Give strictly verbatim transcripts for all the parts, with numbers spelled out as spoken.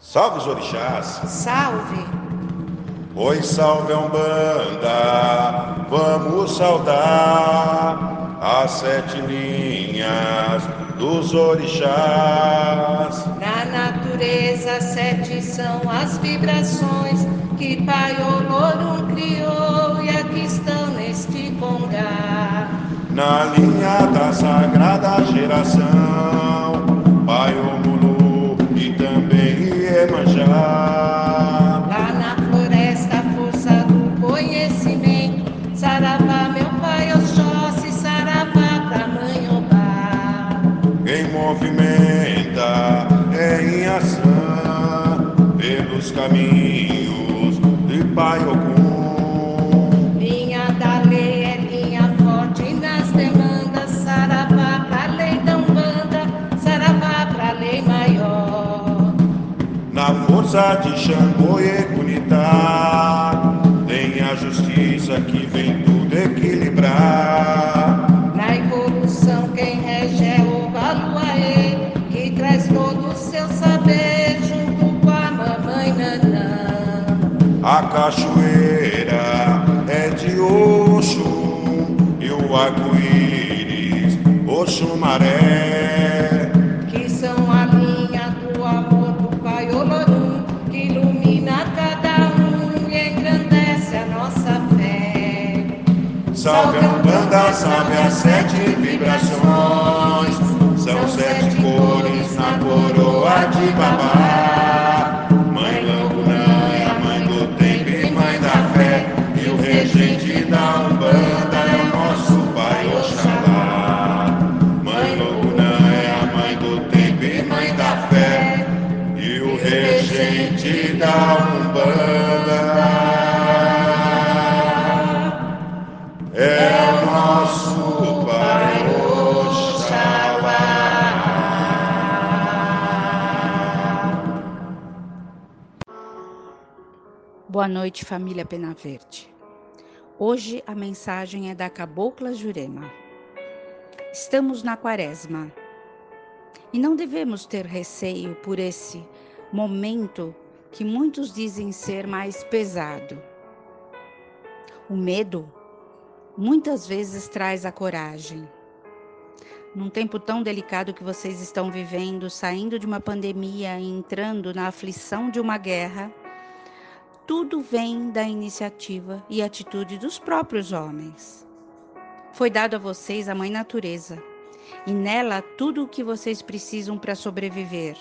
Salve os orixás! Salve! Oi, salve a Umbanda! Vamos saudar as sete linhas dos orixás. Na natureza, sete são as vibrações que Pai Olorum criou e aqui estão neste congá. Na linha da sagrada geração, Pai Omulu e também Iemanjá. Lá na floresta, a força do conhecimento, Saravá, meu Pai Oxóssi, Saravá pra Mãe Obá. Quem movimenta é em ação pelos caminhos de Pai Ogum. Linha da lei é linha forte nas demandas, Saravá pra lei da Umbanda, Saravá pra lei maior. Na força de Xangô e Egunitá, tem a justiça que vem tudo equilibrar. Na evolução quem rege é o Baluaê, que traz todo o seu saber junto com a mamãe Nanã. A cachoeira é de Oxum e o arco-íris Oxumaré, Que são a linha do amor do Pai Olorum, que ilumina cada um e engrandece a nossa fé. Salve a Umbanda, salve as sete vibrações, são sete cores na coroa de Babá. Mãe Lambunã é a mãe do tempo e mãe da fé, e o regente da Umbanda é o nosso Pai Oxalá. Mãe Lambunã é a mãe do tempo e mãe da fé, e o regente da Umbanda é o nosso Pai Oxalá. Boa noite, família Pena Verde. Hoje a mensagem é da Cabocla Jurema. Estamos na quaresma e não devemos ter receio por esse momento que muitos dizem ser mais pesado. O medo muitas vezes traz a coragem. Num tempo tão delicado que vocês estão vivendo, saindo de uma pandemia e entrando na aflição de uma guerra, tudo vem da iniciativa e atitude dos próprios homens. Foi dado a vocês a Mãe Natureza, e nela tudo o que vocês precisam para sobreviver.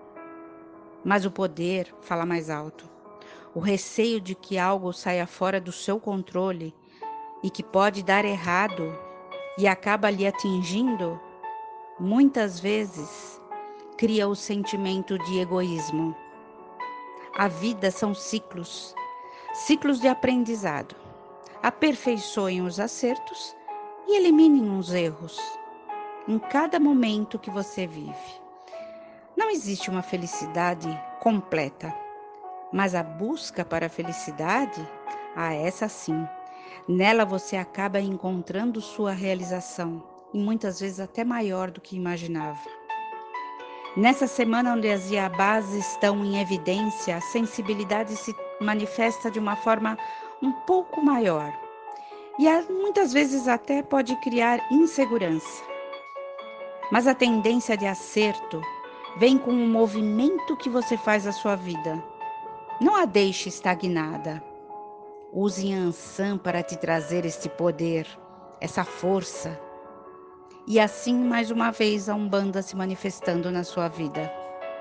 Mas o poder fala mais alto. O receio de que algo saia fora do seu controle e que pode dar errado e acaba lhe atingindo, muitas vezes cria o sentimento de egoísmo. A vida são ciclos, ciclos de aprendizado. Aperfeiçoem os acertos e eliminem os erros em cada momento que você vive. Não existe uma felicidade completa, mas a busca para a felicidade, ah, essa sim. Nela você acaba encontrando sua realização e muitas vezes até maior do que imaginava. Nessa semana onde as Iabás estão em evidência, a sensibilidade se manifesta de uma forma um pouco maior e muitas vezes até pode criar insegurança. Mas a tendência de acerto vem com o movimento que você faz à sua vida. Não a deixe estagnada. Use Ansan para te trazer este poder, essa força. E assim, mais uma vez, a Umbanda se manifestando na sua vida.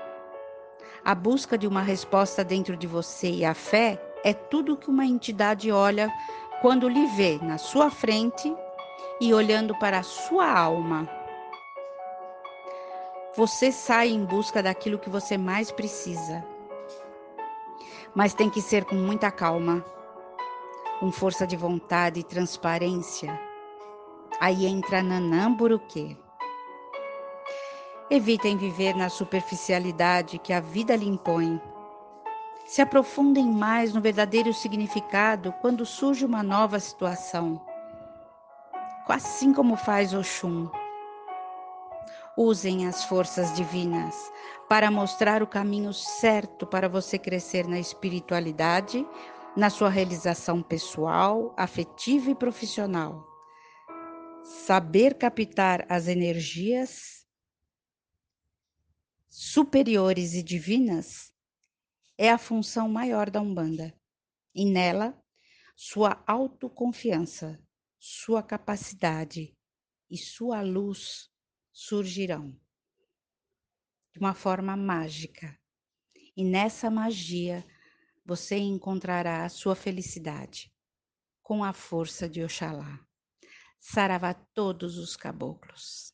A busca de uma resposta dentro de você e a fé é tudo que uma entidade olha quando lhe vê na sua frente e olhando para a sua alma. Você sai em busca daquilo que você mais precisa. Mas tem que ser com muita calma, com força de vontade e transparência. Aí entra Nanã Buruquê. Evitem viver na superficialidade que a vida lhe impõe. Se aprofundem mais no verdadeiro significado quando surge uma nova situação. Assim como faz Oxum. Usem as forças divinas para mostrar o caminho certo para você crescer na espiritualidade, na sua realização pessoal, afetiva e profissional. Saber captar as energias superiores e divinas é a função maior da Umbanda. E nela, sua autoconfiança, sua capacidade e sua luz surgirão de uma forma mágica. E nessa magia você encontrará a sua felicidade com a força de Oxalá. Saravá todos os caboclos.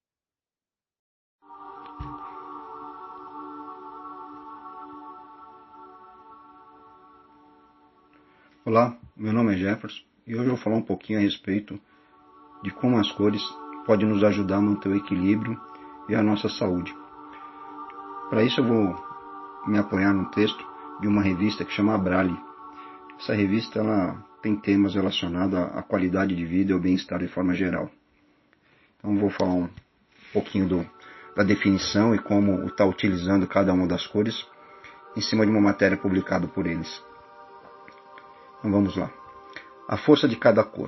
Olá, meu nome é Jefferson e hoje eu vou falar um pouquinho a respeito de como as cores podem nos ajudar a manter o equilíbrio e a nossa saúde. Para isso eu vou me apoiar num texto de uma revista que chama Abrali. Essa revista ela tem temas relacionados à qualidade de vida e ao bem-estar de forma geral. Então vou falar um pouquinho do, da definição e como está utilizando cada uma das cores em cima de uma matéria publicada por eles. Então vamos lá. A força de cada cor.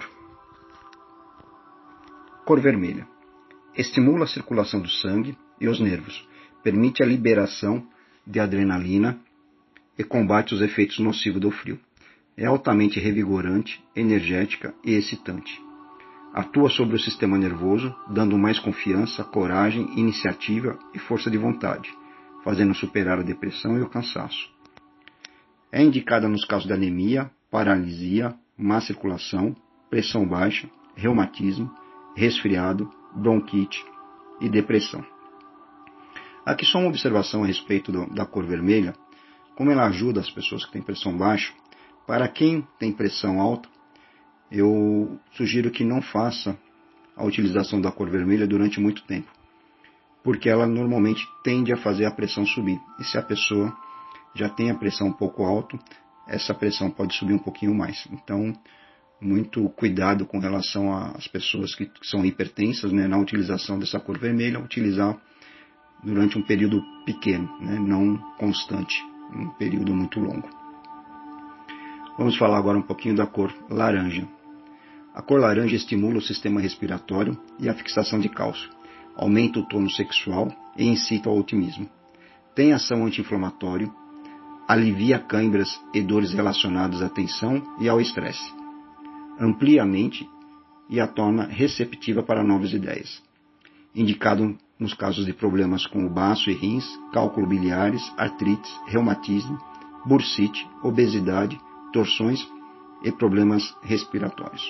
Cor vermelha. Estimula a circulação do sangue e os nervos, permite a liberação de adrenalina e combate os efeitos nocivos do frio. É altamente revigorante, energética e excitante. Atua sobre o sistema nervoso, dando mais confiança, coragem, iniciativa e força de vontade, fazendo superar a depressão e o cansaço. É indicada nos casos de anemia, paralisia, má circulação, pressão baixa, reumatismo, resfriado, bronquite e depressão. Aqui só uma observação a respeito do, da cor vermelha, como ela ajuda as pessoas que têm pressão baixa. Para quem tem pressão alta, eu sugiro que não faça a utilização da cor vermelha durante muito tempo, porque ela normalmente tende a fazer a pressão subir. E se a pessoa já tem a pressão um pouco alta, essa pressão pode subir um pouquinho mais. Então, muito cuidado com relação às pessoas que são hipertensas, né, na utilização dessa cor vermelha, utilizar durante um período pequeno, né, não constante, um período muito longo. Vamos falar agora um pouquinho da cor laranja. A cor laranja estimula o sistema respiratório e a fixação de cálcio, aumenta o tônus sexual e incita ao otimismo. Tem ação anti-inflamatória, alivia câimbras e dores relacionadas à tensão e ao estresse. Amplia a mente e a torna receptiva para novas ideias. Indicado nos casos de problemas como baço e rins, cálculo biliares, artrites, reumatismo, bursite, obesidade, torções e problemas respiratórios.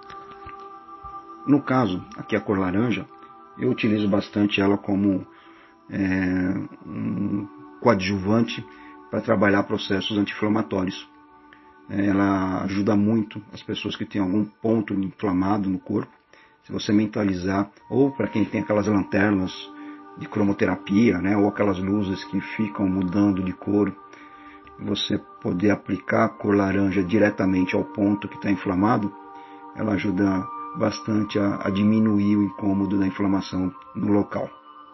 No caso, aqui a cor laranja, eu utilizo bastante ela como é, um coadjuvante para trabalhar processos anti-inflamatórios. Ela ajuda muito as pessoas que têm algum ponto inflamado no corpo. Se você mentalizar, ou para quem tem aquelas lanternas de cromoterapia, né, ou aquelas luzes que ficam mudando de cor, você poder aplicar a cor laranja diretamente ao ponto que está inflamado, ela ajuda bastante a, a diminuir o incômodo da inflamação no local.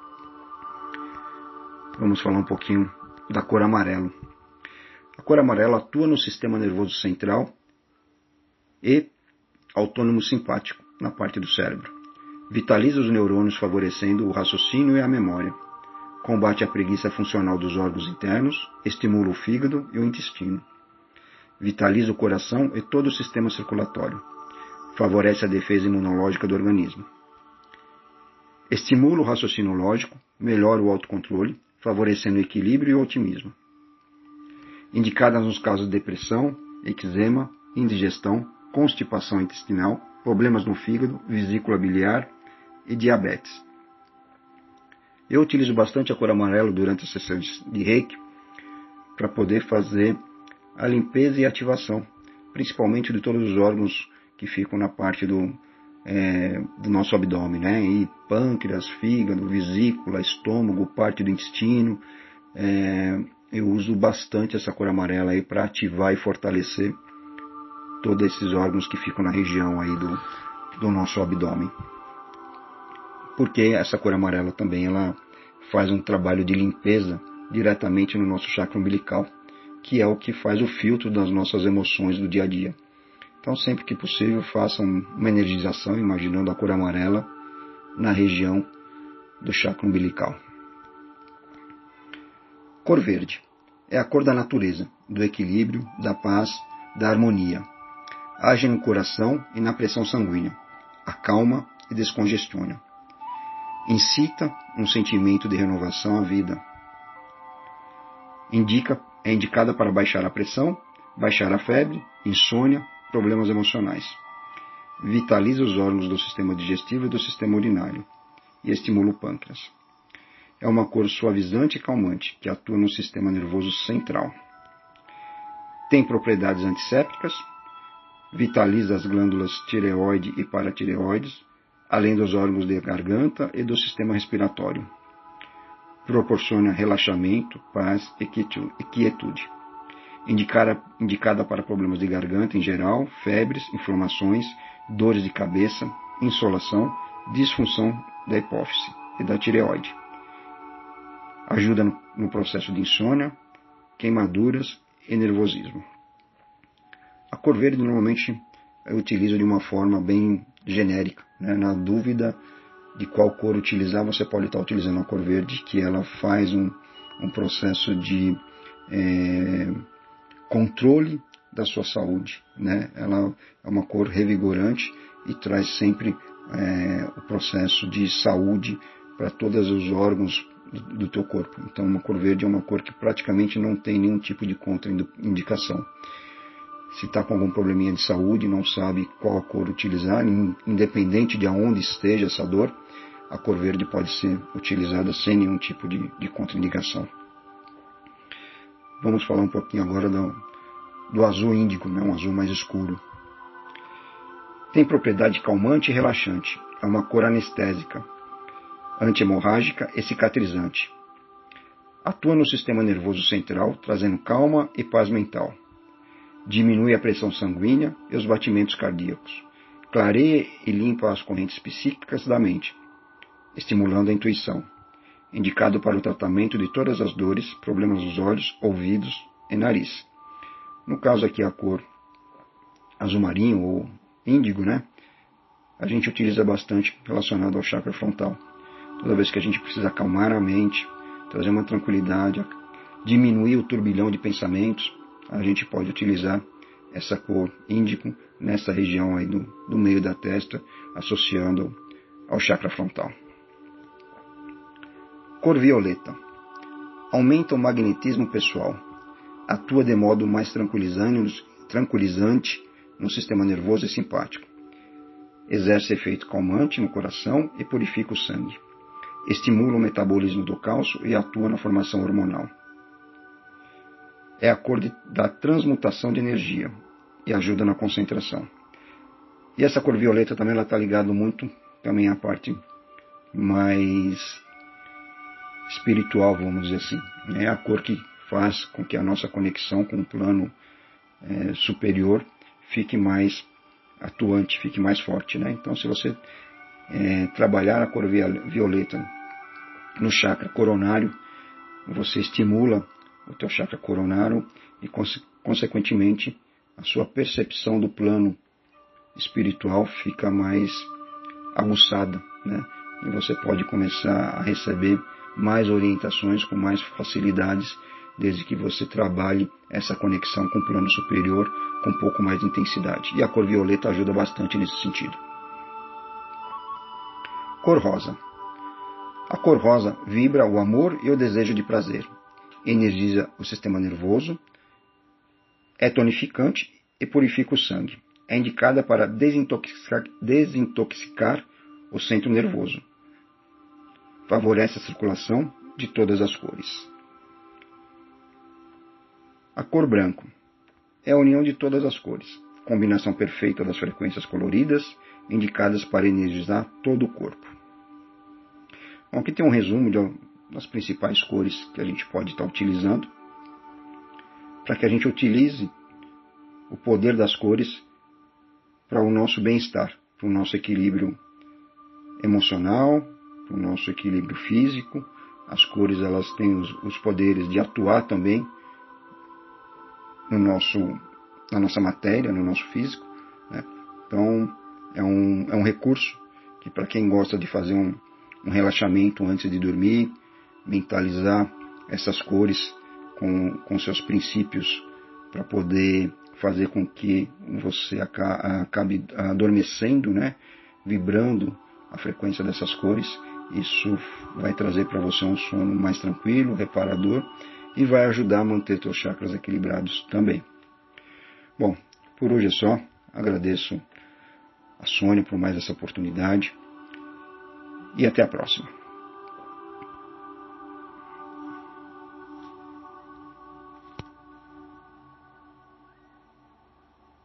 Vamos falar um pouquinho da cor amarelo. A cor amarela atua no sistema nervoso central e autônomo simpático, na parte do cérebro. Vitaliza os neurônios, favorecendo o raciocínio e a memória. Combate a preguiça funcional dos órgãos internos, estimula o fígado e o intestino. Vitaliza o coração e todo o sistema circulatório. Favorece a defesa imunológica do organismo. Estimula o raciocínio lógico, melhora o autocontrole, favorecendo o equilíbrio e o otimismo. Indicada nos casos de depressão, eczema, indigestão, constipação intestinal, problemas no fígado, vesícula biliar e diabetes. Eu utilizo bastante a cor amarela durante as sessões de Reiki para poder fazer a limpeza e ativação, principalmente de todos os órgãos que ficam na parte do, é, do nosso abdômen, né? E pâncreas, fígado, vesícula, estômago, parte do intestino. É, eu uso bastante essa cor amarela aí para ativar e fortalecer todos esses órgãos que ficam na região aí do, do nosso abdômen. porque essa cor amarela também ela faz um trabalho de limpeza diretamente no nosso chakra umbilical, que é o que faz o filtro das nossas emoções do dia a dia. Então, sempre que possível, façam uma energização imaginando a cor amarela na região do chakra umbilical. Cor verde é a cor da natureza, do equilíbrio, da paz, da harmonia. Age no coração e na pressão sanguínea, acalma e descongestiona. Incita um sentimento de renovação à vida. Indica, é indicada para baixar a pressão, baixar a febre, insônia, problemas emocionais. Vitaliza os órgãos do sistema digestivo e do sistema urinário e estimula o pâncreas. É uma cor suavizante e calmante que atua no sistema nervoso central. Tem propriedades antissépticas, vitaliza as glândulas tireoide e paratireoides, além dos órgãos de garganta e do sistema respiratório. Proporciona relaxamento, paz e quietude. Indicada, indicada para problemas de garganta em geral, febres, inflamações, dores de cabeça, insolação, disfunção da hipófise e da tireoide. Ajuda no, no processo de insônia, queimaduras e nervosismo. A cor verde normalmente eu utilizo de uma forma bem genérica, né? Na dúvida de qual cor utilizar, você pode estar utilizando a cor verde, que ela faz um, um processo de é, controle da sua saúde, né? Ela é uma cor revigorante e traz sempre é, o processo de saúde para todos os órgãos do, do teu corpo. Então, uma cor verde é uma cor que praticamente não tem nenhum tipo de contraindicação. Se está com algum probleminha de saúde, não sabe qual a cor utilizar, independente de aonde esteja essa dor, a cor verde pode ser utilizada sem nenhum tipo de, de contraindicação. Vamos falar um pouquinho agora do, do azul índigo, né? Um azul mais escuro. Tem propriedade calmante e relaxante. É uma cor anestésica, antihemorrágica e cicatrizante. Atua no sistema nervoso central, trazendo calma e paz mental. Diminui a pressão sanguínea e os batimentos cardíacos. Clareia e limpa as correntes psíquicas da mente, estimulando a intuição. Indicado para o tratamento de todas as dores, problemas dos olhos, ouvidos e nariz. No caso aqui a cor azul marinho ou índigo, né? A gente utiliza bastante relacionado ao chakra frontal. Toda vez que a gente precisa acalmar a mente, trazer uma tranquilidade, diminuir o turbilhão de pensamentos, a gente pode utilizar essa cor índigo nessa região aí do, do meio da testa, associando ao chakra frontal. Cor violeta. Aumenta o magnetismo pessoal. Atua de modo mais tranquilizante, tranquilizante no sistema nervoso e simpático. Exerce efeito calmante no coração e purifica o sangue. Estimula o metabolismo do cálcio e atua na formação hormonal. É a cor de, da transmutação de energia e ajuda na concentração. E essa cor violeta também está ligada muito também à parte mais espiritual, vamos dizer assim. É a cor que faz com que a nossa conexão com o plano é, superior fique mais atuante, fique mais forte, né? Então, se você é, trabalhar a cor violeta no chakra coronário, você estimula o teu chakra coronário e, consequentemente, a sua percepção do plano espiritual fica mais aguçada, né? E você pode começar a receber mais orientações com mais facilidades, desde que você trabalhe essa conexão com o plano superior com um pouco mais de intensidade. E a cor violeta ajuda bastante nesse sentido. Cor rosa. A cor rosa vibra o amor e o desejo de prazer. Energiza o sistema nervoso, é tonificante e purifica o sangue. É indicada para desintoxicar, desintoxicar o centro nervoso. Favorece a circulação de todas as cores. A cor branco é a união de todas as cores, combinação perfeita das frequências coloridas, indicadas para energizar todo o corpo. Bom, aqui tem um resumo de, das principais cores que a gente pode estar utilizando, para que a gente utilize o poder das cores para o nosso bem-estar, para o nosso equilíbrio emocional, para o nosso equilíbrio físico. As cores elas têm os, os poderes de atuar também no nosso, na nossa matéria, no nosso físico, né? Então é um, é um recurso que, para quem gosta de fazer um, um relaxamento antes de dormir, mentalizar essas cores com, com seus princípios para poder fazer com que você acabe adormecendo, né? Vibrando a frequência dessas cores. Isso vai trazer para você um sono mais tranquilo, reparador, e vai ajudar a manter seus chakras equilibrados também. Bom, por hoje é só. Agradeço a Sônia por mais essa oportunidade e até a próxima.